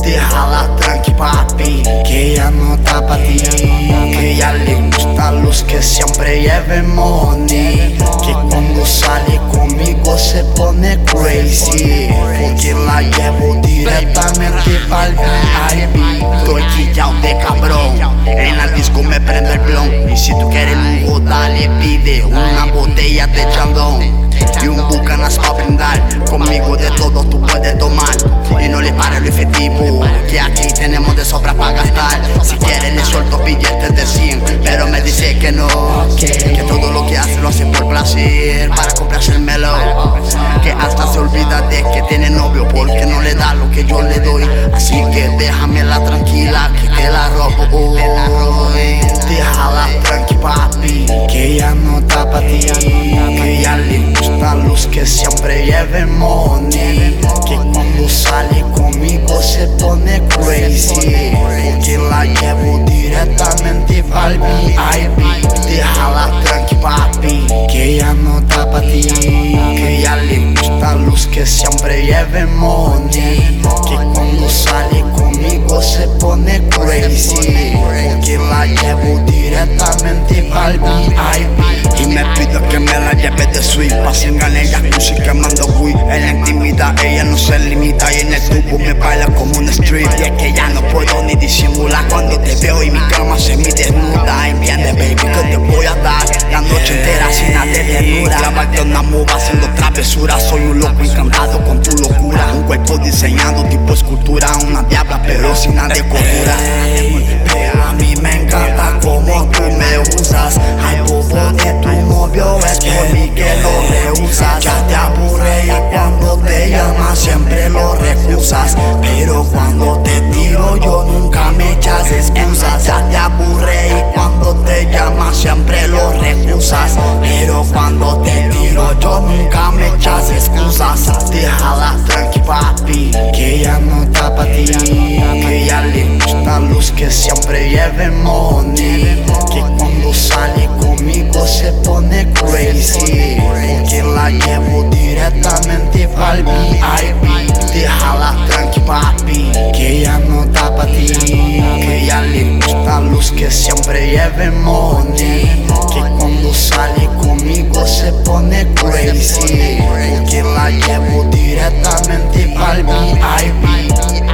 Déjala tranqui papi, que ella no está pa' ti. Que ella le gusta los que siempre lleven money, que cuando sale conmigo se pone crazy, porque la llevo directamente pa'l VIP. Estoy quillao de cabrón, en la disco me prendo el blon. Y si tú quieres lujo dale, pide una botella de chandón y un bucanas pa' brindar. Conmigo de todo tú puedes tomar, y no le pares lo efectivo, que aquí tenemos de sobra pa' gastar. Si quieres le suelto billetes de 100, pero me dice que no, que todo lo que hace lo hace por placer, para comprarse el melón, que hasta se olvida de que tiene novio porque no le da lo que yo le doy. Así que déjamela tranquila, que te la robo hoy. Déjala tranqui papi, que ella no está pa' ti. Que ella le gustan los que siempre lleven money, que cuando sale conmigo se pone crazy, porque la llevo directamente pa'l VIP. Déjala tranqui papi, que ella no está pa' ti. Que ella le gustan los que siempre lleven money, que cuando sale conmigo se pone crazy, porque la llevo directamente pa'l VIP. Y me pido que me la lleve de suite, pa' cingar en jacuzzi quemando weed. En la intimidad ella no se limita, y en el tubo me baila como un street. Y es que ya no puedo ni disimular cuando te veo y mi cama se me desnuda. Entiende baby que te voy a dar la noche entera sin nada de desnuda. Clavarte una muva haciendo travesuras, soy un loco encantado con tu locura. Un cuerpo diseñado tipo escultura, una diabla pero sin nada de cordura. A mí me encanta como tú me usas, ay bobo de tu novio es por mí que lo rehusas. Ya te aburre y cuando te llama siempre lo refusas, pero cuando te tiro yo nunca me echas excusas. Ya te aburre y cuando te llama siempre lo refusas, pero cuando te tiro yo nunca me echas excusas. Déjala tranqui papi, que ella no está pa' ti. Que ella le gustan los que siempre lleven money, que cuando sale conmigo se pone crazy, porque la llevo directamente pa'l VIP. Déjala tranqui papi, que ella no está pa' ti. Que ella le gustan los que siempre lleven money, que cuando sale conmigo se pone crazy, porque la llevo directamente pa'l VIP.